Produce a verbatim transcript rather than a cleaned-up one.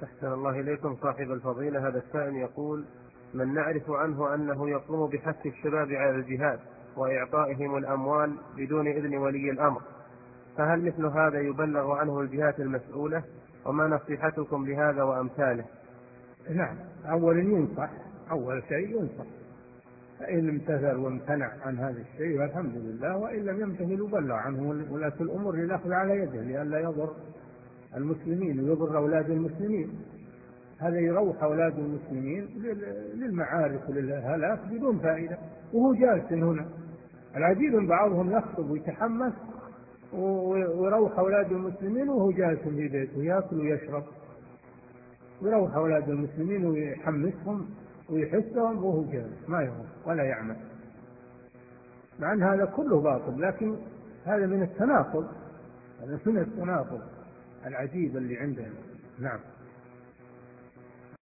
أحسن الله إليكم صاحب الفضيلة. هذا السائل يقول: من نعرف عنه أنه يقوم بحث الشباب على الجهاد وإعطائهم الأموال بدون إذن ولي الأمر، فهل مثل هذا يبلغ عنه الجهات المسؤولة؟ وما نصيحتكم لهذا وأمثاله؟ نعم، أولا ينصح، أول شيء ينصح، فإن امتثل وامتنع عن هذا الشيء والحمد لله، وإن لم يمتثل يبلغ عنه ولاة الأمور للأخذ على يده لئلا يضر المسلمين ويضر أولاد المسلمين. هذا يروح أولاد المسلمين للمعارك وللهلاك بدون فائدة وهو جالس هنا. العجيب أن بعضهم يخطب ويتحمس ويروح أولاد المسلمين وهو جالس في بيته يأكل ويشرب، ويروح أولاد المسلمين ويحمسهم ويحسهم وهو جالس ما يروح ولا يعمل، مع أن هذا كله باطل، لكن هذا من التناقض، هذا من التناقض العجيب اللي عندنا. نعم.